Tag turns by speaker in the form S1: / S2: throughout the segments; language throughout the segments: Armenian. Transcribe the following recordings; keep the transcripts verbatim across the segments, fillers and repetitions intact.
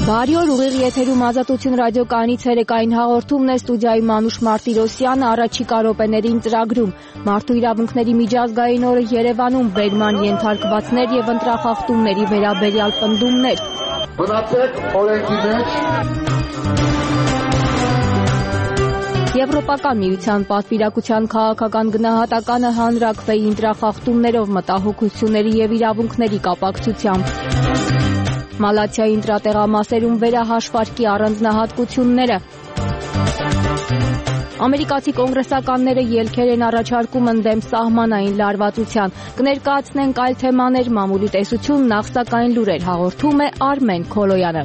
S1: Բարի օր, ուղիղ եթերում Ազատություն ռադիոկայանից երեկային հաղորդումն է, ստուդիայում Մանուշ Մարտիրոսյանը, առաջիկա րոպեներին ծրագրում Մարդու իրավունքների միջազգային օրը Երևանում, բերման ենթարկվածներ եւ ընտրախախտումների վերաբերյալ պնդումներ։
S2: Մնացեք օրենքի մեջ։
S1: Եվրոպական միության պատվիրակության քաղաքական գնահատականը հանրաքվեի ընտրախախտումներով, մտահոգությունների եւ իրավունքների կապակցությամբ։ Մալաթիայի ընտրատեղամասերում վերահաշվարկի առանձնահատկությունները։ Ամերիկացի կոնգրեսականները ելքեր են առաջարկում ընդդեմ սահմանային լարվածության։ Կներկայացնենք այլ թեմաներ, մամուլի տեսություն, նախ սակայն լուրեր, հաղորդում է Արմեն Քոլոյանը։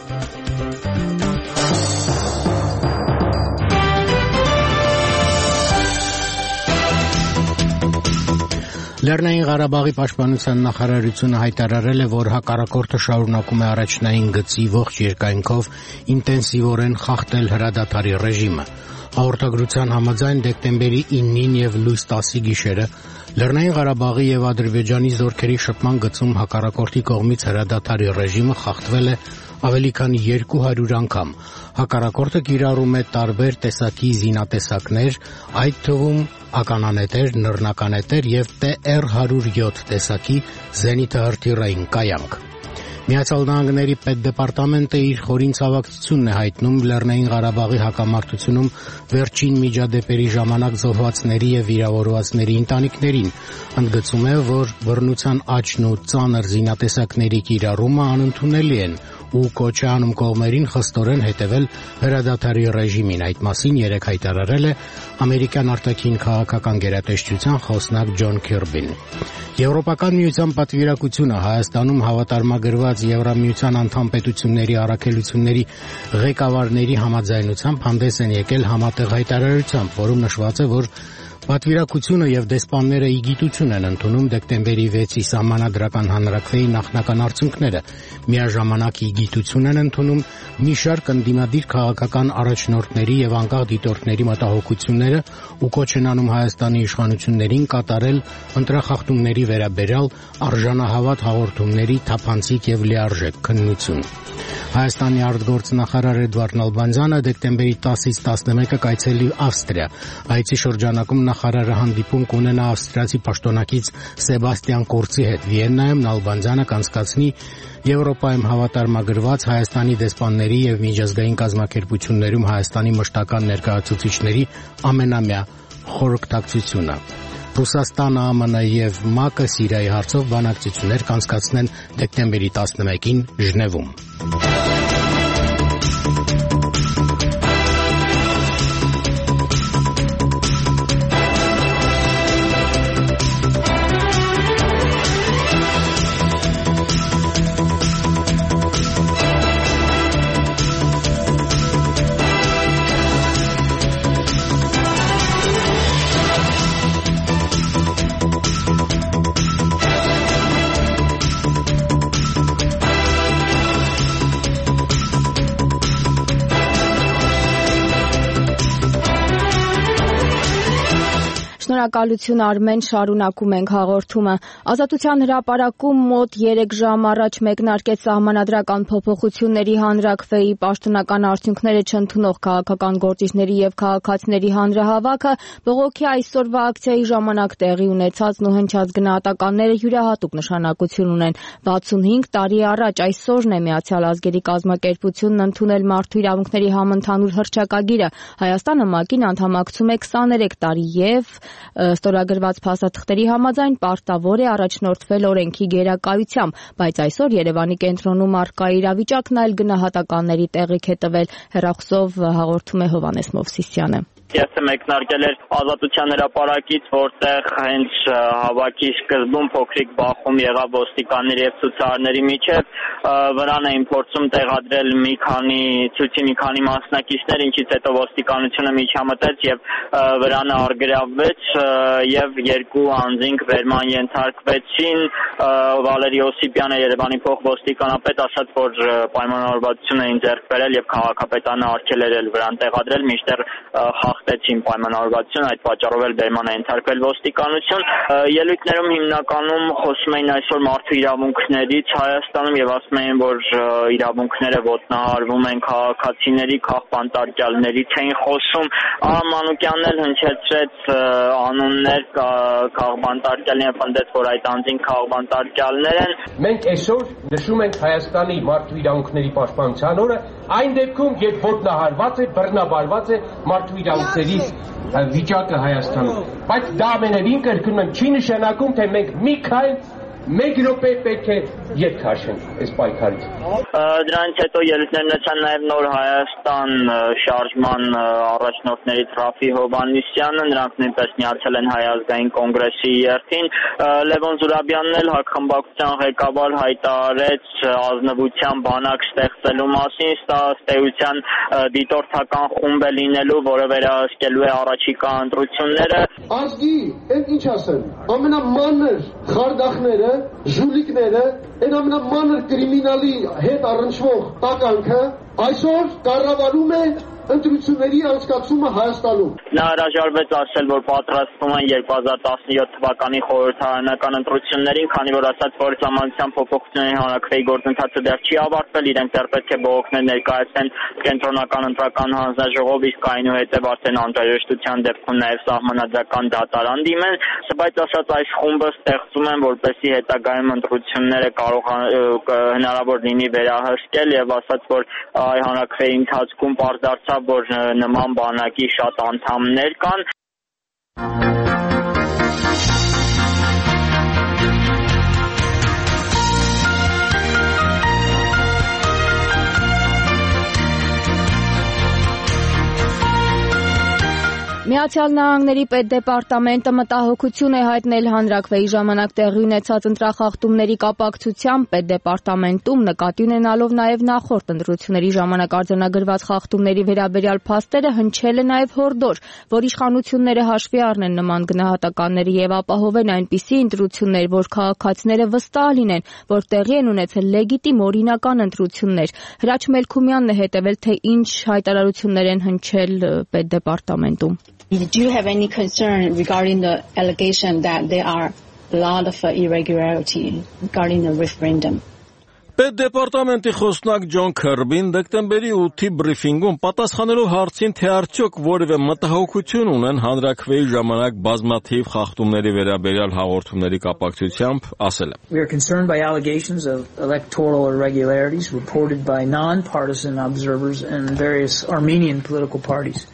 S3: Լեռնային Ղարաբաղի պաշտպանության նախարարությունը հայտարարել է, որ հակառակորդը շարունակում է առաջնային գծի ողջ երկայնքով ինտենսիվորեն խախտել հրադադարի ռեժիմը։ Հաղորդագրության համաձայն դեկտեմբերի իննին եւ լույս տասի գիշերը Լեռնային Ղարաբաղի եւ Ադրբեջանի զորքերի շփման գծում հակառակորդի կողմից հրադադարի ռեժիմը խախտվել է ավելի քան երկու հարյուր անգամ։ Հակառակորդը կիրառում է տարբեր տեսակի զինատեսակներ, այդ թվում ականանետեր, նռնականետեր եւ Տե Էր հարյուր յոթ տեսակի զենիթահրթիռային կայանք։ Միացյալ Նահանգների պետդեպարտամենտը իր խորին ցավակցությունն է հայտնում Լեռնային Ղարաբաղի հակամարտությունում վերջին միջադեպերի ժամանակ զոհվածների եւ վիրավորվածների ընտանիքներին, ընդգծում է, որ բռնության աճն ու ծանր զինատեսակների կիրառումը անընդունելի են ու կոչ է անում կողմերին խստորեն հետևել հրադադարի ռեժիմին։ Այդ մասին երեկ հայտարարել է ամերիկյան արտաքին քաղաքական գերատեսչության խոսնակ Ջոն Քիրբին։ Եվրոպական միության պատվիրակությունը Հայաստանում հավատարմագրված Եվրամիության անդամ պետությունների առաքելությունների ղեկավարների համաձայնությամբ հանդես են եկել համատեղ հայտարարությամբ, որում նշված է, որ պատվիրակությունը եւ դեսպանները ի գիտություն են ընդունում դեկտեմբերի վեցի սահմանադրական հանրաքվեի նախնական արդյունքները, միաժամանակ ի գիտություն են ընդունում մի շարք ընդդիմադիր քաղաքական առաջնորդների եւ անկախ դիտորդների մտահոգությունները ու կոչ են անում Հայաստանի իշխանություններին կատարել ընտրախախտումների վերաբերյալ արժանահավատ հաղորդումների թափանցիկ եւ լիարժեք քննություն։ Հայաստանի արտգործնախարար Էդվարդ Նալբանդյանը դեկտեմբերի տասից տասնմեկը կայցելի Ավստրիա։ Այցի շրջանակում նախարարը հանդիպում կունենա ավստրիացի պաշտոնակից Սեբաստիան Կուրցի հետ։ Վիեննայում Նալբանդյանը կանցկացնի Եվրոպայում հավատարմագրված Հայաստանի դեսպանների եւ միջազգային կազմակերպություններում Հայաստանի մշտական ներկայացուցիչների ամենամյա խորհրդակցությունը։ Ռուսաստանը, ԱՄՆ եւ ՄԱԿ-ը Սիրիայի հարցով բանակցություններ կանցկացնեն դեկտեմբերի տասնմեկին Ժնևում։
S1: Շնորհակալություն Արմեն, շարունակում ենք հաղորդումը։ Ազատության հրապարակում մոտ երեք ժամ առաջ մեկնարկեց սահմանադրական փոփոխությունների հանրաքվեի պաշտոնական արդյունքները չընդունող քաղաքական գործիչների եւ քաղաքացիների հանրահավաքը բողոքի այսօրվա ակցիայի ժամանակ տեղի ունեցածն ու հնչած գնահատականները յուրահատուկ նշանակություն ունեն։ վաթսունհինգ տարի առաջ այսօրն է Միացյալ ազգերի կազմակերպությունն ընդունել Մարդու իրավունքների համընդհանուր հռչակագիրը։ Հայաստանը ՄԱԿ-ին անդամակցում է քսաներեք տարի եւ ստորագրված փաստաթղթերի համաձայն պարտավոր է առաջնորդվել օրենքի գերակայությամբ, բայց այսօր Երևանի կենտրոնում առկա իրավիճակն այլ գնահատականների տեղիք է տվել։ Հեռախոսով հաղորդում է Հովհաննես Մովսիսյանը։
S4: Ես մեկնարկել էր Ազատության հրապարակից, որտեղ հենց հավաքի սկզբում փոքրիկ բախում եղավ ոստիկանների եւ ցուցարարների միջև, վրան էին փորձում տեղադրել մի քանի ցույցի մի քանի մասնակիցներ, ինչից հետո ոստիկանությունը միջամտեց եւ վրանը արգրավվեց եւ երկու անձինք վերման ենթարկվեցին։ Վալերի Օսիպյանը, Երևանի փոխոստիկանապետ, ասաց, որ պայմանավորվածություն էին ձեռք բերել եւ քաղաքապետարանը արգելել վրան տեղադրել, մինչդեռ խախտ խախտեցին պայմանավորվածություն, այդ պատճառով էլ բերման է ենթարկվել ոստիկանություն։ Ելույթներում հիմնականում խոսում էին այսօր մարդու իրավունքներից Հայաստանում եւ ասում էին, որ իրավունքները ոտնահարվում են քաղաքացիների, քաղբանտարկյալների, չէին խոսում։ Ահա Մանուկյանն էլ հնչեցրեց անուններ քաղբանտարկյալին եւ պնդեց, որ այդ անձին քաղբանտարկյալներ են։
S5: Մենք այսօր նշում ենք Հայաստանի մարդու իրավունքների պաշտպանության օրը, այն դեպքում, երբ ոտնահարված է, բռնաբարված է մարդու իրավունքների վիճակը Հայաստանում։ Բայց դա ամենևին կրկնում եմ, չի նշանակում, թե մենք մի քայլ մեկ րոպե պետք է ետ քաշենք այս պայքարից։
S4: Դրանից հետո ելույթներ ունեցան նաև Նոր Հայաստան շարժման առաջնորդներից Ռաֆի Հովհաննիսյանը, նրանք նույնպես միացել են Հայ ազգային կոնգրեսի երթին։ Լևոն Զուրաբյանն էլ հակխմբակցության ղեկավար հայտարարեց ազնվության բանակ ստեղծելու մասին, սա ըստ էության դիտորդական խումբ է լինելու, որը վերահսկելու է առաջիկա ընտրությունները։
S2: Ազգի, այն ինչ ասեմ, ամենամանր խարդախները ժուլիկները, այն ամենամանր կրիմինալի հետ առնչվող տականքը այսօր կառավարում է ընտրությունների անցկացումը Հայաստանում։
S4: Նա հրաժարվեց ասել, որ պատրաստվում են երկու հազար տասնյոթ թվականի խորհրդարանական ընտրություններին, քանի որ ասաց, որ Սահմանադրության փոփոխությունների հանրաքվեի գործընթացը դեռ չի ավարտվել, իրենք դեռ պետք է բողոքներ ներկայացնեն կենտրոնական ընտրական հանձնաժողով, իսկ այնուհետև արդեն անհրաժեշտության դեպքում նաև Սահմանադրական դատարան դիմեն, բայց ասաց այս խումբը ստեղծում են, որպեսզի հետագայում ընտրությունները կարող հնարավոր լինի վերահսկել եւ ասաց, որ այ հանրաքվեի ընթացքում պարզդարձավ, որ նման բանակի շատ անդամներ կան։
S1: Միացյալ Նահանգների պետդեպարտամենտը մտահոգություն է հայտնել հանրաքվեի ժամանակ տեղի ունեցած ընտրախախտումների կապակցությամբ, պետդեպարտամենտում նկատի ունենալով նաև նախորդ ընտրությունների ժամանակ արձանագրված խախտումների վերաբերյալ փաստերը հնչել է նաև հորդոր, որ իշխանությունները հաշվի առնեն նման գնահատականները եւ ապահովեն այնպիսի ընտրություններ, որ քաղաքացիները վստահ լինեն, որ տեղի են ունեցել լեգիտիմ օրինական ընտրություններ։ Հրաչ Մելքումյանն է հետևել, թե ինչ հայտարարություններ են հնչել պետդեպարտամենտում։
S6: Do you have any concern regarding the allegation that there are a lot of uh, irregularity regarding the referendum?
S7: Պետդեպարտամենտի խոսնակ Ջոն Քըրբին դեկտեմբերի ութի բրիֆինգում պատասխանելով հարցին, թե արդյոք որևէ մտահոգություն ունեն հանրաքվեի ժամանակ բազմաթիվ խախտումների վերաբերյալ հաղորդումների կապակցությամբ, ասել է.
S8: We are concerned by allegations of electoral irregularities reported by non-partisan observers and various Armenian political parties.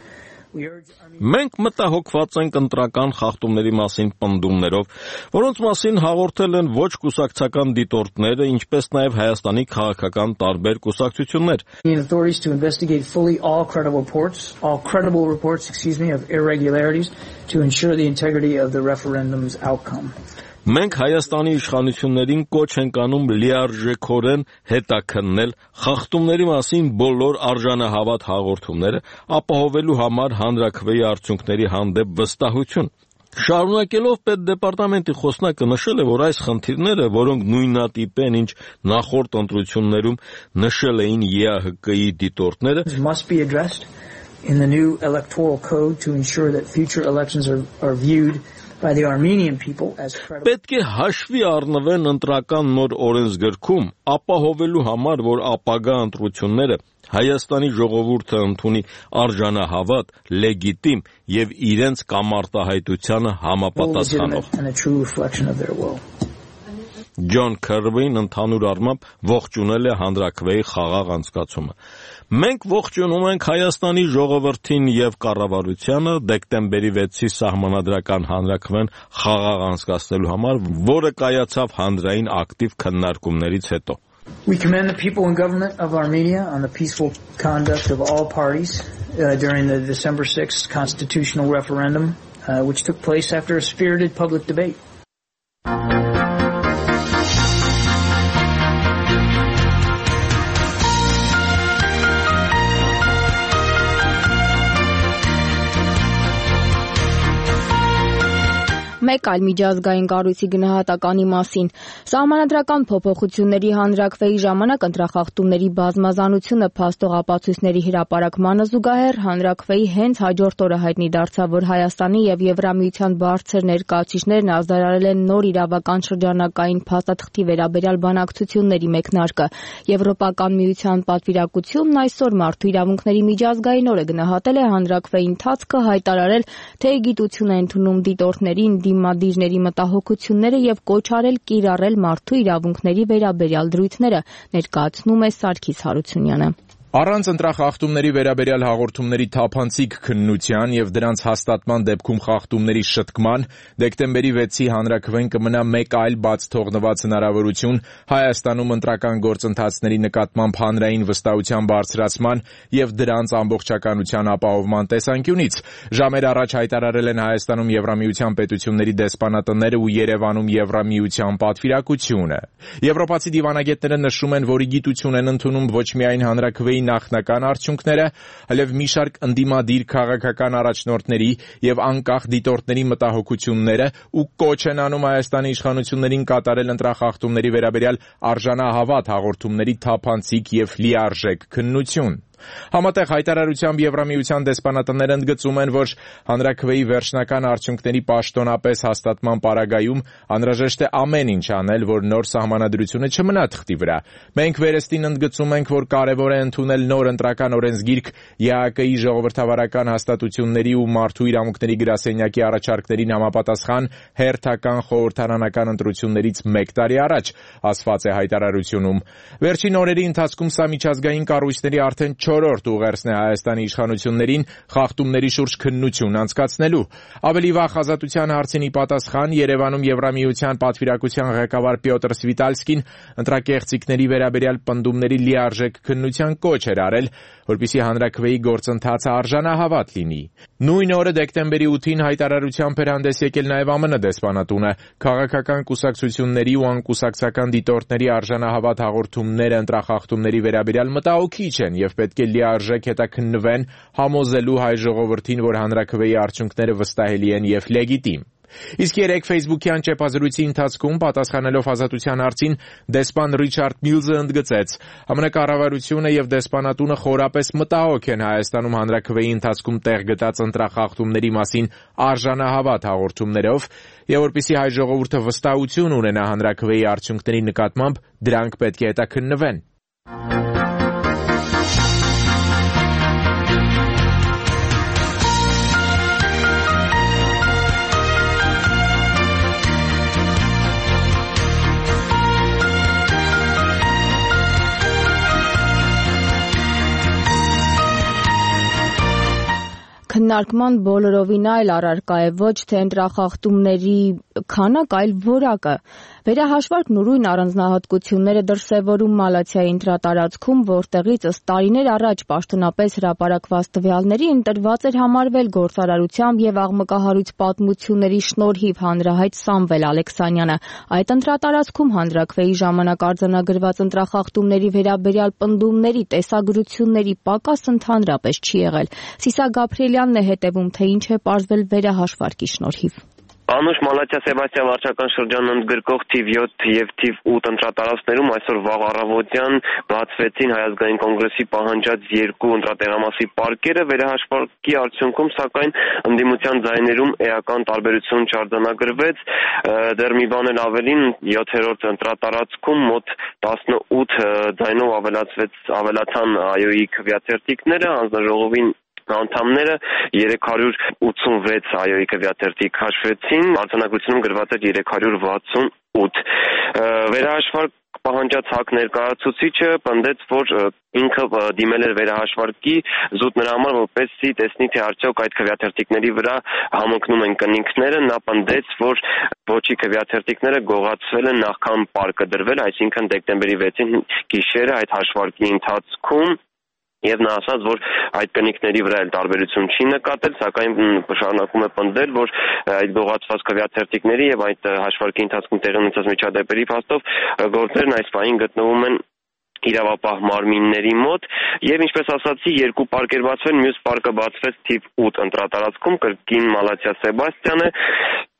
S7: Մենք մտահոգված ենք ընտրական խախտումների մասին պնդումներով, որոնց մասին հաղորդել են ոչ կուսակցական դիտորդները, ինչպես նաև Հայաստանի քաղաքական տարբեր կուսակցություններ։
S8: Authorities to investigate fully all credible reports, all credible reports, excuse me, of irregularities to ensure the integrity of the referendum's outcome.
S7: Մենք Հայաստանի իշխանություններին կոչ ենք անում լիարժեքորեն հետաքննել խախտումների մասին բոլոր արժանահավատ հաղորդումները, ապահովելու համար հանրաքվեի արդյունքների հանդեպ վստահություն։ Շարունակելով պետդեպարտամենտի խոսնակը նշել է, որ այս խնդիրները, որոնք նույնատիպ են, ինչ նախորդ ընտրություններում նշել էին ԵԱՀԿ-ի դիտորդները,
S8: must be addressed in the new electoral code to ensure that future elections are, are viewed by the Armenian people as credible.
S7: Պետք է հաշվի առնվեն ընտրական նոր օրենսգրքում, ապահովելու համար, որ ապագա ընտրությունները Հայաստանի ժողովուրդը ընդունի արժանահավատ, լեգիտիմ եւ իրենց կամարտահայտությանը համապատասխանող։ Ջոն Քըրբին ընդհանուր առմամբ ողջունել է հանրաքվեի խաղաղ անցկացումը։ Մենք ողջունում ենք Հայաստանի ժողովրդին եւ կառավարությանը դեկտեմբերի վեցի սահմանադրական հանրաքվեն խաղաղ անցկացնելու համար, որը կայացավ հանրային ակտիվ քննարկումներից հետո։
S8: We commend the people and government of Armenia on the peaceful conduct of all parties uh, during the December sixth constitutional referendum, uh, which took place after a spirited public debate.
S1: Մեկ այլ միջազգային կառույցի գնահատականի մասին։ Սահմանադրական փոփոխությունների հանրաքվեի ժամանակ ընտրախախտումների բազմազանությունը փաստող ապացույցների հրապարակմանը զուգահեռ հանրաքվեի հենց հաջորդ օրը հայտնի դարձավ, որ Հայաստանի եւ Եվրամիության բարձր ներկայացուցիչներն ազդարարել են նոր իրավական շրջանակային փաստաթղթի վերաբերյալ բանակցությունների մեկնարկը։ Եվրոպական միության պատվիրակությունն այսօր Մարդու իրավունքների միջազգային օրը գնահատել է հանրաքվեի ընթացքը, հայտարարել, թե գիտություն է ընդունում դիտորդներին դիմադիրների մտահոգությունները եւ կոչ արել կիրառել մարդու իրավունքների վերաբերյալ դրույթները, ներկայացնում է Սարգիս Հարությունյանը։
S9: Առանց ընտրախախտումների վերաբերյալ հաղորդումների թափանցիկ քննության եւ դրանց հաստատման դեպքում խախտումների շտկման դեկտեմբերի վեցի հանրաքվեն կմնա մեկ այլ բաց թողնված հնարավորություն Հայաստանում ընտրական գործընթացների նկատմամբ հանրային վստահության բարձրացման եւ դրանց ամբողջականության ապահովման տեսանկյունից։ Ժամեր առաջ հայտարարել են Հայաստանում Եվրամիության պետությունների դեսպանատները ու Երևանում Եվրամիության պատվիրակությունը։ Եվրոպացի դիվանագետները նշում են, որ գիտություն են ընդունում ոչ միայն հանրաքվեի նախնական արդյունքները, այլև մի շարք ընդդիմադիր քաղաքական առաջնորդների եւ անկախ դիտորդների մտահոգությունները ու կոչ են անում Հայաստանի իշխանություններին կատարել ընտրախախտումների վերաբերյալ արժանահավատ հաղորդումների թափանցիկ եւ լիարժեք քննություն։ Համատեղ հայտարարությամբ Եվրամիության դեսպանատները ընդգծում են, որ հանրաքվեի վերջնական արդյունքների պաշտոնապես հաստատման պարագայում անհրաժեշտ է ամեն ինչ անել, որ նոր սահմանադրությունը չմնա թղթի վրա։ Մենք վերստին ընդգծում ենք, որ կարևոր է ընդունել նոր ընտրական օրենսգիրք ԵԱՀԿ-ի ժողովրդավարական հաստատությունների ու մարդու իրավունքների գրասենյակի առաջարկներին համապատասխան հերթական խորհրդարանական ընտրություններից մեկ տարի առաջ, ասված է հայտարարությունում։ Վերջին օրերի ընթացքում սա միջազգային կառույցների արդեն չորրորդ ուղերձն է Հայաստանի իշխանություններին խախտումների շուրջ քննություն անցկացնելու։ Ավելի վաղ ազատության հարցին ի պատասխան Երևանում Եվրամիության պատվիրակության ղեկավար Պյոտր Սվիտալսկին ընտրակեղծիքների վերաբերյալ պնդումների լիարժեք քննության կոչ էր արել, որպեսզի հանրաքվեի գործընթացը արժանահավատ լինի։ Նույն օրը դեկտեմբերի ութին հայտարարությամբ էր հանդես եկել նաև ԱՄՆ դեսպանատունը։ Քաղաքական կուսակցությունների ու անկուսակցական դիտորդների արժանահավատ հաղորդումները ընտրախախտումների վերաբերյալ մտահոգիչ են եւ պետք է լիարժեք հետաքննվեն, համոզելու հայ ժողովրդին, որ հանրաքվեի արդյունքները վստահելի են եւ լեգիտիմ։ Իսկ երեկ Facebook-յան ճեպազրույցի ընթացքում պատասխանելով ազատության հարցին դեսպան Ռիչարդ Միլզը ընդգծեց. ԱՄՆ կառավարությունը եւ դեսպանատունը խորապես մտահոգ են Հայաստանում հանրաքվեի ընթացքում տեղ գտած ընտրախախտումների մասին արժանահավատ հաղորդումներով եւ որպեսզի հայ ժողովուրդը վստահություն ունենա հանրաքվեի արդյունքների նկատմամբ, դրանք պետք է հետաքննվեն։
S1: Քննարկման բոլորովին այլ առարկա է ոչ թե ընտրախախտումների քանակ, այլ որակը։ Վերահաշվարկն ու նույն առանձնահատկությունները դրսևորում Մալաթիայի ընտրատարածքում, որտեղից ըստ տարիներ առաջ պաշտոնապես հրապարակված տվյալների ընտրված էր համարվել գործարարությամբ եւ աղմկահարույց պատմությունների շնորհիվ հանրահայտ Սամվել Ալեքսանյանը։ Այդ ընտրատարածքում հանրաքվեի ժամանակ արձանագրված ընտրախախտումների վերաբերյալ պնդումների տեսագրությունների պակաս ընդհանրապես չի եղել։ Սիսա Գաբրիելյանն է հետևում, թե ինչ է պարզվել վերահաշվարկի շնորհիվ։
S10: Անուշ Մալաթիա Սեբաստիան վարչական շրջանում ընդգրկող թիվ յոթ եւ թիվ ութ ընտրատարածքներում այսօր վաղ առավոտյան բացվեցին Հայ ազգային կոնգրեսի պահանջած երկու ընտրատեղամասի պարկերը, վերահաշվարկի արդյունքում սակայն ընդդիմության ձայներում էական տարբերություն չարձանագրվեց, դեռ մի բան էլ ավելին յոթերորդ ընտրատարածքում մոտ տասնութ ձայնով ավելացվեց ավելացան ԱՅՈ-ի քվեաթերթիկները, հանձնաժողովին անդամները երեք հարյուր ութսունվեց ԱՅՈ-ի քվեաթերթիկ հաշվեցին, արձանագրությունում գրված էր երեք հարյուր վաթսունութ։ Վերահաշվարկ պահանջած ՀԱԿ ներկայացուցիչը պնդեց, որ ինքը դիմել էր վերահաշվարկի զուտ նրա համար, որպեսզի տեսնի, թե արդյոք այդ քվեաթերթիկների վրա համընկնում են կնինքները։ Նա պնդեց, որ ոչի քվեաթերթիկները գողացվել են նախքան պարկը դրվել, այսինքն դեկտեմբերի վեցին գիշերը այդ հաշվարկի ընթացքում Եվ նա ասաց, որ այդ կնիկների վրա էլ տարբերություն չի նկատել, սակայն շարունակում է պնդել, որ այդ գողացված քվեաթերթիկների եւ այդ հաշվարկի ընթացքում տեղի ունեցած միջադեպերի փաստով գործերն այս պահին գտնվում են իրավապահ մարմինների մոտ եւ ինչպես ասացի երկու պարկեր բացվեն, մյուս պարկը բացվեց թիվ ութ ընտրատարածքում, կրկին Մալաթիա Սեբաստիանը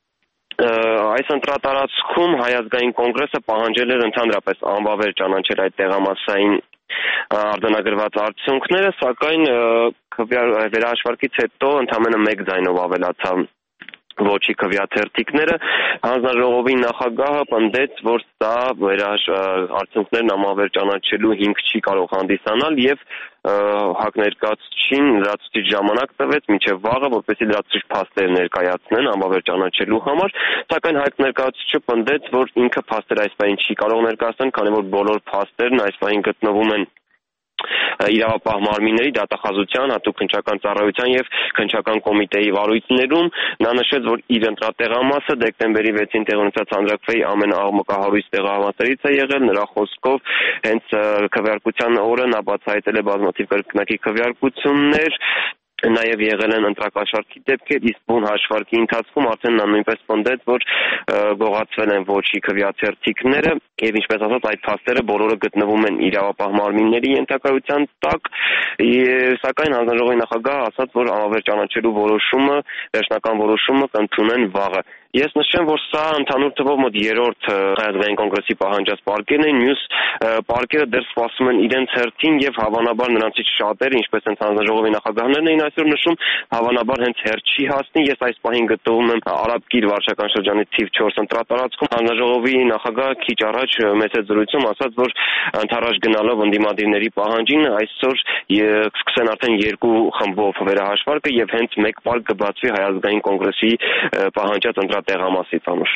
S10: Այս ընտրատարածքում Հայ ազգային կոնգրեսը պահանջել էր ընդհանրապես անվավեր ճանաչել այդ տեղամասային արձանագրված արդյունքները, սակայն վերահաշվարկից հետո ընդամենը մեկ ձայնով ավելացավ ոչի քվեաթերթիկները, հանձնաժողովի նախագահը պնդեց, որ սա արդյունքներն անվավեր ճանաչելու հիմք չի կարող հանդիսանալ եւ հակ ներկայացուցիչին լրացուցիչ ժամանակ տվեց մինչև վաղը, որպեսզի լրացուցիչ փաստեր ներկայացնեն անվավեր ճանաչելու համար, սակայն հակ ներկայացուցիչը պնդեց, որ ինքը փաստեր այս պահին չի կարող ներկայացնել, քանի որ բոլոր փաստերն այս պահին գտնվում են իրավապահ մարմինների դատախազության, հատուկ քննչական ծառայության եւ քննչական կոմիտեի վարույթներում։ Նա նշեց, որ իր ընտրատեղամասը դեկտեմբերի վեցին տեղի ունեցած հանրաքվեի ամենաաղմկահարույց տեղամասերից է եղել։ Նրա խոսքով հենց քվեարկության օրը նա բացահայտել է բազմաթիվ կրկնակի քվեարկություններ, նաև եղել են ընտրակաշառքի դեպքեր, իսկ բուն հաշվարկի ընթացքում արդեն նա նույնպես պնդեց, որ գողացվել են ոչի քվեաթերթիկները եւ ինչպես ասած այդ փաստերը բոլորը գտնվում են իրավապահ մարմինների ենթակայության տակ, սակայն հանձնաժողովի նախագահը ասաց, որ անվավեր ճանաչելու որոշումը, վերջնական որոշումը կընդունեն վաղը։ Ես նշեմ, որ սա ընդհանուր թվով մոտ երրորդ Հայ ազգային կոնգրեսի պահանջած պարկերն են, մյուս պարկերը դեռ սպասում են իրենց հերթին եւ հավանաբար նրանցից շատերը, ինչպես հենց հանձնաժողովի նախագահներն էին այսօր նշում, հավանաբար հենց հերթ չի հասնի։ Ես այս պահին գտնվում եմ Արաբկիր վարչական շրջանի թիվ չորս ընտրատարածքում։ Հանձնաժողովի նախագահը քիչ առաջ մեծ զրույցում ասաց, որ ընդառաջ գնալով ընդդիմադիրների պահանջին այսօր սկսեն արդեն երկու խմբով վերահաշվարկը եւ հենց մեկ պարկ կբացվի Հայ ազգային կոնգրեսի պահանջած տեղամասից անուշ։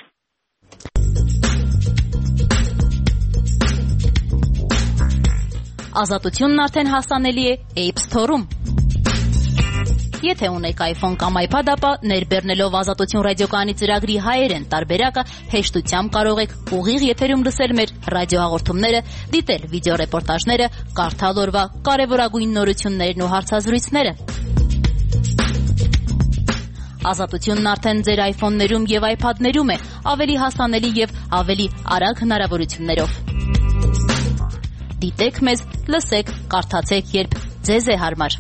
S11: Ազատությունն արդեն հասանելի է App Store-ում։ Եթե ունեք iPhone կամ iPad, ապա ներբեռնելով Ազատություն ռադիոկայանի ծրագրի հայերեն տարբերակը հեշտությամբ կարող եք ուղիղ եթերում լսել մեր ռադիոհաղորդումները, դիտել վիդեոռեպորտաժները, կարդալ օրվա կարևորագույն նորություններն ու հարցազրույցները։ Ազատությունն արդեն ձեր iPhone-ներում եւ iPad-ներում է, ավելի հասանելի եւ ավելի արագ հնարավորություններով։ Դիտեք մեզ, լսեք, կարդացեք, երբ ձեզ է հարմար։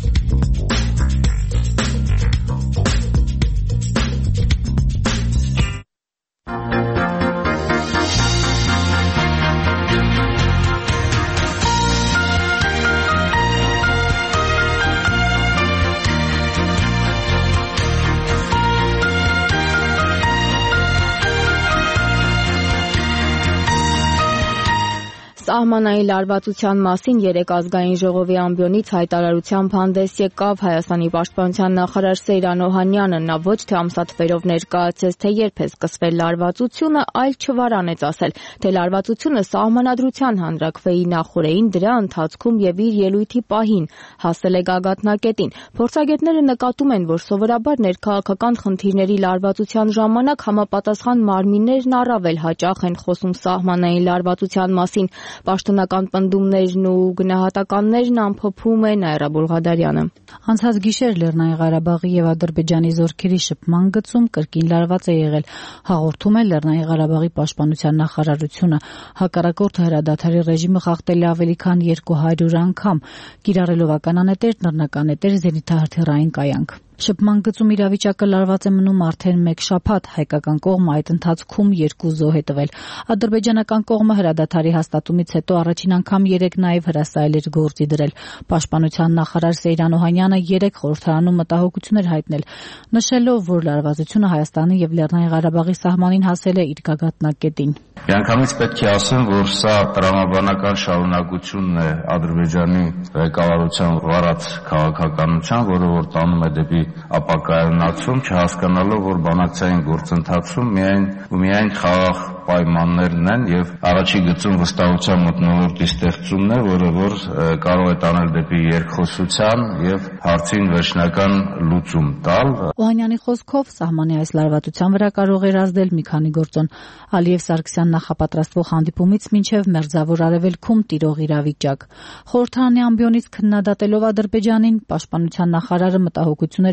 S1: Սահմանային լարվածության մասին երեք ազգային ժողովի ամբիոնից հայտարարությամբ հանդես եկավ Հայաստանի պաշտպանության նախարար Սեյրան Օհանյանը։ Նա ոչ թե ամսաթվերով ներկայացեց, թե երբ է սկսվել լարվածությունը, այլ չվարանեց ասել, թե լարվածությունը սահմանադրության հանրաքվեի նախօրեին, դրա ընթացքում եւ իր ելույթի պահին հասել է գագաթնակետին։ Փորձագետները նկատում են, որ սովորաբար ներքաղաքական խնդիրների լարվածության ժամանակ համապատասխան մարմիններն առավել հաճախ են խոսում սահմանային լարվածության մասին։ Պաշտոնական պնդումներն ու գնահատականներն ամփոփում է Նաիրա Բուլղադարյանը։
S12: Անցած գիշեր Լեռնային Ղարաբաղի եւ Ադրբեջանի զորքերի շփման գծում կրկին լարված է եղել, հաղորդում է Լեռնային Ղարաբաղի պաշտպանության նախարարությունը։ Հակառակորդը հրադադարի ռեժիմը խախտել է ավելի քան երկու հարյուր անգամ, կիրառելով ականանետեր, նռնականետեր, զենիթահրթիռային կայանք։ Շփման գծում իրավիճակը լարված է մնում արդեն մեկ շաբաթ, հայկական կողմը այդ ընթացքում երկու զոհ է տվել։ Ադրբեջանական կողմը հրադադարի հաստատումից հետո առաջին անգամ երեք նաև հրասայել էր գործի դրել։ Պաշտպանության նախարար Սեյրան Օհանյանը երեք խորհրդարանում մտահոգություն էր հայտնել, նշելով, որ լարվածությունը Հայաստանի եւ Լեռնային Ղարաբաղի սահմանին հասել է իր գագաթնակետին։
S13: Միանգամից պետք է ասեմ, որ սա տրամաբանական շարունակությունն է Ադրբեջանի ղեկավարության վարած քաղաքականության, որը որ տանում է դեպի ապակայունացում, չհասկանալով, որ բանակցային գործընթացում միայն ու միայն խաղաղ պայմաններն են եւ առաջի գծում վստահության մթնոլորտի ստեղծումն է, որը որ կարող է տանել դեպի երկխոսության եւ հարցին վերջնական լուծում տալ։
S12: Օհանյանի խոսքով սահմանի այս լարվածության վրա կարող էր ազդել մի քանի գործոն։ Ալիև Սարգսյան նախապատրաստվող հանդիպումից մինչև Մերձավոր Արևելքում տիրող իրավիճակ։ Խորհրդարանի ամբիոնից քննադատելով Ադրբեջանին, պաշտպանության նախարարը մտահոգություններ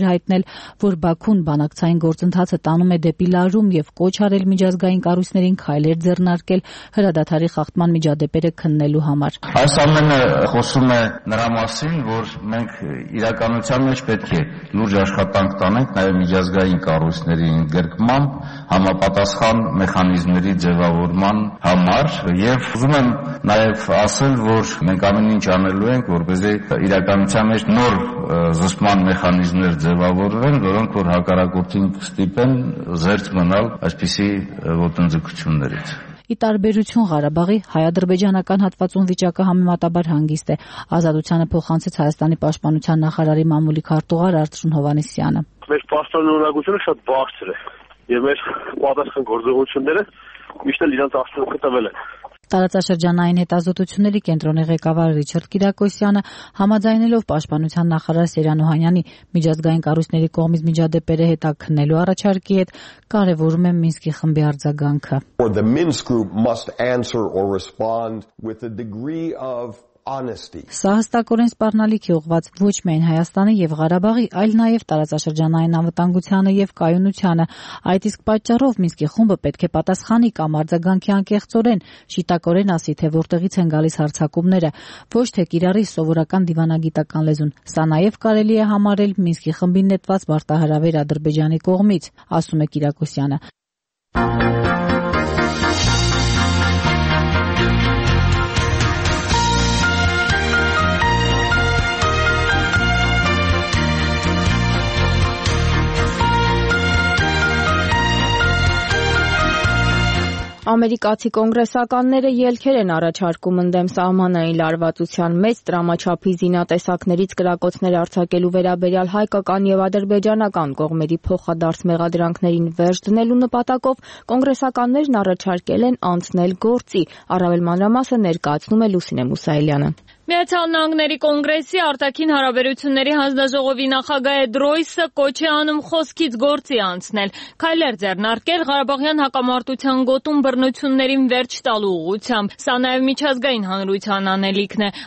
S12: հայտնել, որ Բաքուն բանակցային գործընթացը տանում է դեպի լարում եւ կոչ արել միջազգային կառույցներին քայլեր ձեռնարկել հրադադարի խախտման միջադեպերը քննելու համար։
S13: Այս ամենը խոսում է նրա մասին, որ մենք իրականության մեջ պետք է լուրջ աշխատանք տանենք նաեւ միջազգային կառույցների ընդգրկմամբ, համապատասխան մեխանիզմների ձևավորման համար եւ ուզում եմ նաեւ ասել, որ մենք ամեն ինչ անելու ենք, որպեսզի իրականության մեջ նոր զսպման մեխանիզմներ ձևավորվեն, որոնք որ հակառակորդին կստիպեն զերծ մնալ այսպիսի ոտնձգություններից։
S12: Ի տարբերություն Ղարաբաղի, հայ-ադրբեջանական հատվածում վիճակը համեմատաբար հանգիստ է։ Ազատությանը փոխանցեց Հայաստանի պաշտպանության նախարարի մամուլի քարտուղար Արծրուն Հովհաննիսյանը։
S14: Մեր պաշտպանողությունը շատ բարձր է եւ մեր պատասխան գործողությունները միշտ էլ իրենց արդյունքը տվել են։
S12: Տարածաշրջանային հետազոտությունների կենտրոնի ղեկավար Ռիչարդ Կիրակոսյանը համաձայնելով պաշտպանության նախարար Սերյան Օհանյանի միջազգային կառույցների կողմից միջադեպերը հետաքննելու առաջարկի հետ կարևորում է Մինսկի խմբի արձագանքը։
S15: The Minsk group must answer or respond with a degree of honesty.
S12: Սա հստակորեն սպառնալիքի ուղղված ոչ միայն Հայաստանի եւ Ղարաբաղի, այլ նաեւ տարածաշրջանային անվտանգությանը եւ կայունությանը։ Այդ իսկ պատճառով Մինսկի խումբը պետք է պատասխանի կամ արձագանքի անկեղծորեն, շիտակորեն ասի, թե որտեղից են գալիս հարձակումները, ոչ թե կիրառի սովորական դիվանագիտական լեզուն։ Սա նաեւ կարելի է համարել Մինսկի խմբին նետված մարտահրավեր Ադրբեջանի կողմից, ասում է Կիրակոսյանը։
S1: Ամերիկացի կոնգրեսականները ելքեր են առաջարկում ընդդեմ սահմանային լարվածության մեծ տրամաչափի զինատեսակներից կրակոցներ արձակելու վերաբերյալ հայկական եւ ադրբեջանական կողմերի փոխադարձ մեղադրանքներին վերջ դնելու նպատակով կոնգրեսականներն առաջարկել են անցնել գործի, առավել մանրամասը ներկայացնում է Լուսինե Մուսայելյանը։
S16: Միացյալ Նահանգների կոնգրեսի արտաքին հարաբերությունների հանձնաժողովի նախագահ Էդ Ռոյսը կոչ է անում խոսքից գործի անցնել, քայլեր ձեռնարկել Ղարաբաղյան հակամարտության գոտում բռնություններին վերջ տալու ուղղությամբ։ Սա նաև միջազգային հանրության անելիքն է։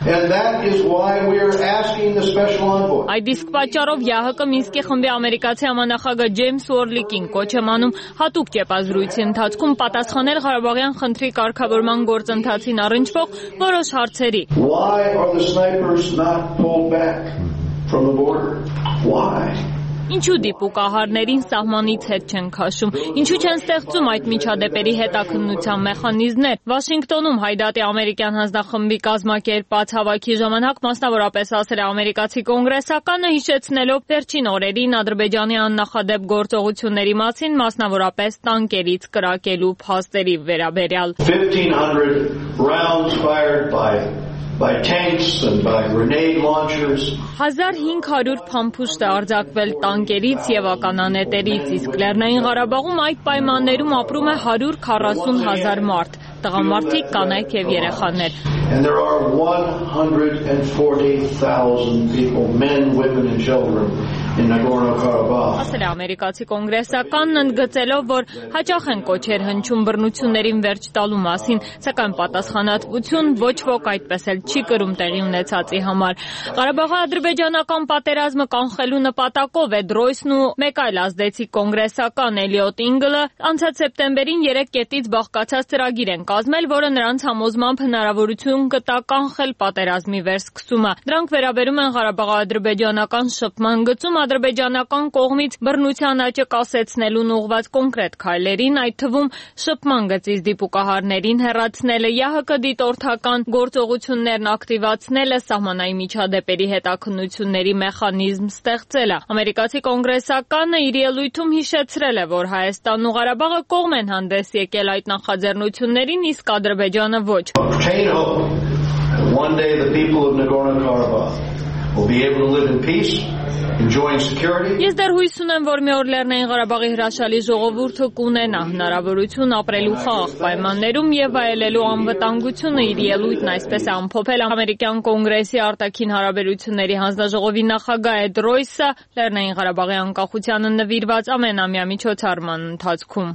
S16: Այդ իսկ պատճառով ԵԱՀԿ Մինսկի խմբի ամերիկացի համանախագահ Ջեյմս Ուորլիկին կոչ է անում հատուկ ճեպազրույցի ընթացքում պատասխանել Ղարաբաղյան խնդրի կարգավորման գործընթացին առնչվող որոշ հարցերի։
S17: Are the snipers not pulled back from the border? Why?
S16: Ինչու դիպուկահարներին սահմանից հետ չեն քաշում, ինչու չեն ստեղծում այդ միջադեպերի հետաքննության մեխանիզմներ։ Վաշինգտոնում Հայդատի ամերիկյան հանձնախմբի կազմակերպած հավաքի ժամանակ մասնավորապես ասել է ամերիկացի կոնգրեսականը, հիշեցնելով վերջին օրերին Ադրբեջանի աննախադեպ գործողությունների մասին, մասնավորապես տանկերից կրակելու փաստերի վերաբերյալ։
S17: fifteen hundred rounds fired by by tanks and by grenade launchers.
S16: հազար հինգ հարյուր փամփուշտ է արձակվել տանկերից եւ ականանետերից, իսկ Լեռնային Ղարաբաղում այդ պայմաններում ապրում է հարյուր քառասուն հազար մարդ, տղամարդիկ, կանայք եւ երեխաներ։
S17: And there are one hundred forty thousand people, men, women and children in Nagorno-Karabakh.
S16: Ասել է ամերիկացի կոնգրեսականն, ընդգծելով, որ հաճախ են կոչեր հնչում բռնություններին վերջ տալու մասին, սակայն պատասխանատվություն ոչ ոք այդպես էլ չի կրում տեղի ունեցածի համար։ Ղարաբաղի ադրբեջանական պատերազմը կանխելու նպատակով Էդ Ռոյսն ու մեկ այլ ազդեցիկ կոնգրեսական Էլիոտ Ինգլը անցած սեպտեմբերին երեք կետից բաղկացած ծրագիր են կազմել, որը նրանց համոզմամբ հնարավորություն կտա կանխել պատերազմի վերսկսումը։ Դրանք վերաբերում են Ղարաբաղի-ադրբեջանական շփման գծում ադրբեջանական կողմից բռնության աճը կասեցնելուն ուղղված կոնկրետ քայլերին, այդ թվում շփման գծից դիպուկահարներին հեռացնելը, ԵԱՀԿ դիտորդական գործողություններն ակտիվացնելը, սահմանային միջադեպերի հետաքննությունների մեխանիզմ ստեղծելը։ Ամերիկացի կոնգրեսականը իր ելույթում հիշեցրել է, որ Հայաստանն ու Ղարաբաղը կողմ են հանդես եկել այդ նախաձեռնություններին, իսկ Ադրբեջանը ոչ։
S17: One day the people of Nagorno-Karabakh will be able to live in peace, enjoying security.
S16: Ես դեռ հույս ունեմ, որ մի օր Լեռնային Ղարաբաղի հրաշալի ժողովուրդը կունենա հնարավորություն ապրելու խաղաղ պայմաններում եւ վայելելու անվտանգությունը։ Իր ելույթն այսպես է ամփոփել ամերիկյան կոնգրեսի արտաքին հարաբերությունների հանձնաժողովի նախագահ Էդ Ռոյսը Լեռնային Ղարաբաղի անկախությանը նվիրված ամենամյա միջոցառման ընթացքում։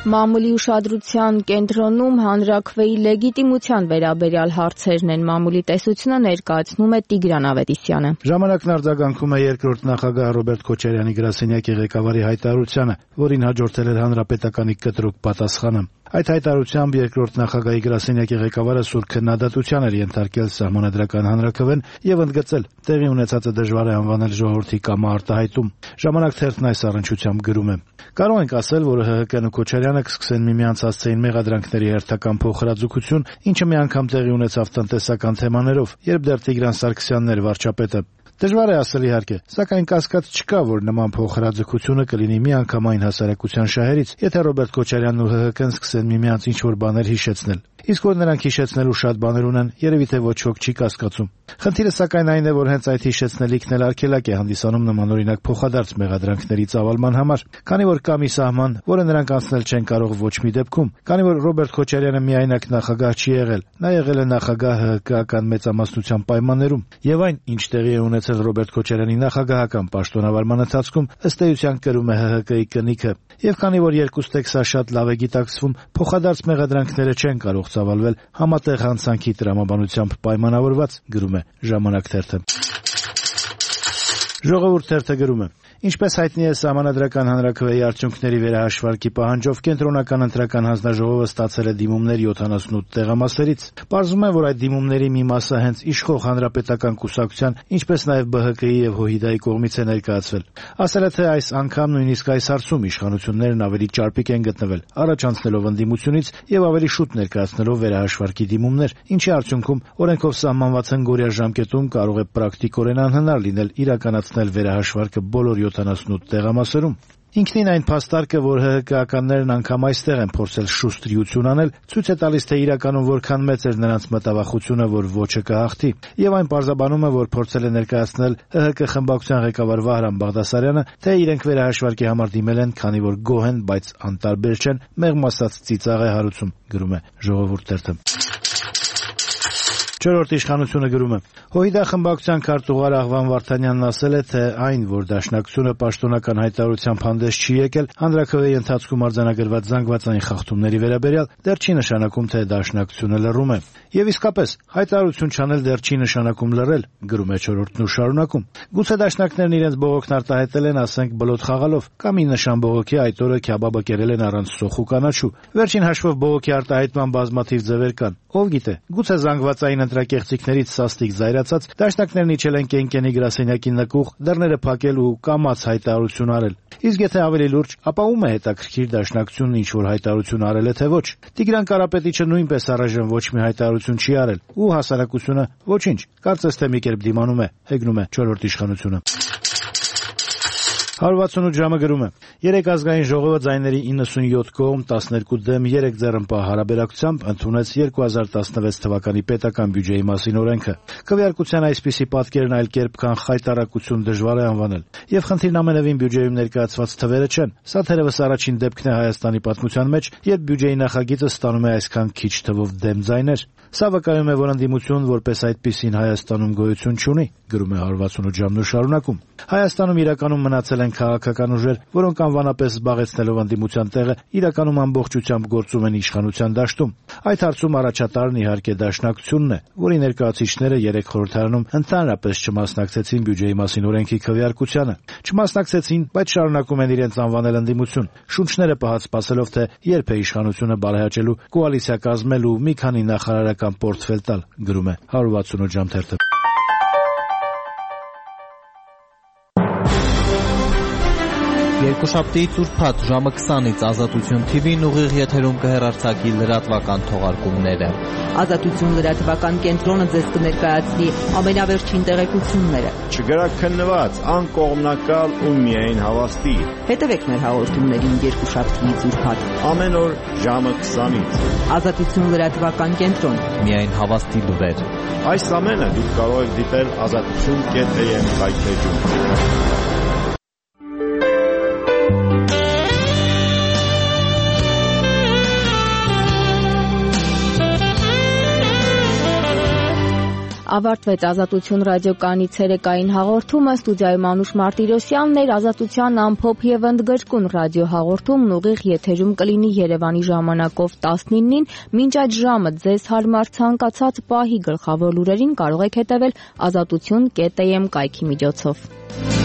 S1: Մամուլի ուշադրության կենտրոնում հանրաքվեի լեգիտիմության վերաբերյալ հարցերն են։ Մամուլի տեսությունը ներկայացնում է Տիգրան Ավետիսյանը։
S18: Ժամանակն արձագանքում է երկրորդ նախագահ Ռոբերտ Քոչարյանի գրասենյակի ղեկավարի հայտարարությանը, որին հաջորդել էր հանրապետականի կտրուկ պատասխանը։ Այդ հայտարարությամբ երկրորդ նախագահի գրասենյակի ղեկավարը սուր քննադատության էր ենթարկել սահմանադրական հանրաքվեն եւ ընդգծել տեղի ունեցածը դժվար է անվանել ժողովրդի կամարտահայտում։ Ժամանակ թերթն այս առնչությամբ գրում է. Կարող ենք ասել, որ ՀՀԿ-ն ու Քոչարյանը կսկսեն միմյանց հասցեին մեղադրանքների հերթական փոխհրաձգություն, ինչը մի անգամ տեղի ունեցավ տնտեսական թեմաներով, երբ դեռ Տիգրան Սարգսյանն էր վարչապետը։ Դժվար է ասել իհարկե, սակայն կասկած չկա, որ նման փոխհրաձգությունը կլինի միանգամայն հասարակության շահերից, եթե Ռոբերտ Քոչարյանն ու ՀՀԿ-ն սկսեն միմյանց ինչ-որ բաներ հիշեցնել։ Իսկ որ նրանք հիշեցնելու շատ բաներ ունեն, երևի թե ոչ ոք չի կասկածում։ Խնդիրը սակայն այն է, որ հենց այդ հիշեցնելիքն էլ արգելակ է հանդիսանում նմանօրինակ փոխադարձ մեղադրանքների ծավալման համար, քանի որ կա մի սահման, որը նրանք անցնել չեն կարող ոչ մի դեպքում, քանի որ Ռոբերտ Քոչարյանը միայնակ նախագահ չի եղել, նա եղել է նախագահ ՀՀԿ-ական մեծամասնության պայմաններում, եւ այն, ինչ տեղի է ունեցել Ռոբերտ Քոչարյանի նախագահական պաշտոնավարման ընթացքում, ըստ էության կրում է ՀՀԿ-ի կնիքը, եւ քանի որ երկուստ է սա շատ լավ է գիտակցվում, փոխադարձ մեղադրանքները չեն կարող ծավալվել համատեղ հանցանքի տրամաբանությամբ պայմանավորված, գրում է Ժամանակ թերթը։ Ժողովուրդ թերթը գրում է. Ինչպես հայտնի է, սահմանադրական հանրաքվեի արդյունքների վերահաշվարկի պահանջով կենտրոնական ընտրական հանձնաժողովը ստացել է դիմումներ յոթանասունութ տեղամասերից։ Պարզվում է, որ այդ դիմումների մի մասը հենց իշխող հանրապետական կուսակցության, ինչպես նաև ԲՀԿ-ի եւ ՀՅԴ-ի կողմից է ներկայացվել։ Ասել է, թե այս անգամ նույնիսկ այս հարցում իշխանություններն ավելի ճարպիկ են գտնվել, առաջ անցնելով ընդդիմությունից եւ ավելի շուտ ներկայացնելով վերահաշվարկի դիմումներ, ինչի արդյունքում օրենքով սահմանված հնգօրյա ժամկետում կարող է պրակտիկորեն անհնար լինել իրականացնել վերահաշվարկը բոլոր յոթանասունութ տեղամասերում։ Ինքնին այն փաստարկը, որ ՀՀԿ-ականներն անգամ այստեղ են փորձել շուստրիություն անել, ցույց է տալիս, թե իրականում որքան մեծ էր նրանց մտավախությունը, որ ոչը կհաղթի, եւ այն պարզաբանում է, որ փորձել է ներկայացնել ՀՀԿ խմբակցության ղեկավար Վահրամ Բաղդասարյանը, թե իրենք վերահաշվարկի համար դիմել են, քանի որ գոհ են, բայց անտարբեր չեն, մեղմ ասած ծիծաղ է հարուցում, գրում է Ժողովուրդ թերթը։ Չորրորդ իշխանությունը գրում է. ՀՅԴ խմբակցության քարտուղար Աղվան Վարդանյանն ասել է, թե այն, որ Դաշնակցությունը պաշտոնական հայտարարությամբ հանդես չի եկել հանրաքվեի ընթացքում արձանագրված զանգվածային խախտումների վերաբերյալ, դեռ չի նշանակում, թե Դաշնակցությունը լռում է։ Եվ իսկապես, հայտարարություն չանել դեռ չի նշանակում լռել, գրում է Չորրորդն ու շարունակում։ Գուցե դաշնակներն իրենց բողոքն արտահայտել են, ասենք, բլոթ խաղալով, կամ ի նշան բողոքի այդ օրը քյաբաբը կերել են առանց սոխ ու կանաչու։ Վերջին հաշվով բողոքի արտահայտման բազմաթիվ ձևեր կան։ Ով գիտե, գուցե զանգվածային ընտրակեղծիքներից սաստիկ զայրացած դաշնակներն իջել են Կենկենի գրասենյակի նկուղ, դռները փակել ու կամաց հայտարարություն արել։ Իսկ եթե ավելի լուրջ, ապա ում է հետաքրքիր Դաշնակցությունն ինչ որ հայտարարություն արել է թե ոչ։ Տիգրան Կարապետիչը նույնպես առայժմ ոչ մի հայտարարություն չի արել, ու հասարակությունը ոչինչ, կարծես թե մի կերպ դիմանում է, հեգնում է Չորրորդ իշխանությունը։ հարյուր վաթսունութ ժամը գրում է. Երեք ազգային ժողովը ձայների իննսունյոթ կողմ տասներկու դեմ երեք ձեռնպահ հարաբերակցությամբ ընդունեց երկու հազար տասնվեց թվականի պետական բյուջեի մասին օրենքը։ Քվեարկության այսպիսի պատկերն այլ կերպ քան խայտարակություն դժվար է անվանել։ Եվ խնդիրն ամենևին բյուջեում ներկայացված թվերը չեն։ Սա թերևս առաջին դեպքն է Հայաստանի պատմության մեջ, երբ բյուջեի նախագիծը ստանում է այսքան քիչ թվով դեմ ձայներ։ Սա վկայում է, որ ընդդիմություն որպես այդպիսին Հայաստանում գոյություն չունի, գրում է հարյուր վաթսունութ ժամն ու շարունակում։ Հայաստանում իրականում մնացել են քաղաքական ուժեր, որոնք անվանապես զբաղեցնելով ընդդիմության տեղը, իրականում ամբողջությամբ գործում են իշխանության դաշտում։ Այդ հարցում առաջատարն իհարկե Դաշնակցությունն է, որի ներկայացուցիչները երեք խորհրդարանում ընդհանրապես չմասնակցեցին բյուջեի մասին օրենքի քվեարկությանը։ Չմասնակցեցին, բայց շարունակում են իրենց անվանել ընդդիմություն, շունչները պահած սպասելով, թե երբ է իշխանությունը բարեհաճելու, կոալիցիա կազմել ու մի քանի նախարարական պորտֆել տալ, գրում է հարյուր վաթսունութ ժամ թերթը։
S19: Երկուշաբթիից ուրբաթ ժամը քսանից Ազատություն թի վին ուղիղ եթերում կհեռարձակի լրատվական թողարկումները։
S20: Ազատություն լրատվական կենտրոնը ձեզ կներկայացնի ամենավերջին տեղեկությունները։
S21: Չգրաքննված, անկողմնակալ ու միայն հավաստի։
S20: Հետևեք մեր հաղորդումներին երկուշաբթիից ուրբաթ
S21: ամեն օր ժամը քսանից։
S20: Ազատություն լրատվական կենտրոն։
S19: Միայն հավաստի լուրեր։
S21: Այս ամենը դուք կարող եք դիտել ազատություն կետ է եմ կայքեջում։
S1: Ավարտվեց Ազատություն ռադիոկայանի ցերեկային հաղորդումը, ստուդիայում Անուշ Մարտիրոսյանն էր, Ազատության ամփոփ եւ ընդգրկուն ռադիոհաղորդումն ուղիղ եթերում կլինի Երևանի ժամանակով տասնինին, մինչ այդ ժամը ձեզ հարմար ցանկացած պահի գլխավոր լուրերին կարող եք հետևել ազատություն կետ էյ էմ կայքի միջոցով։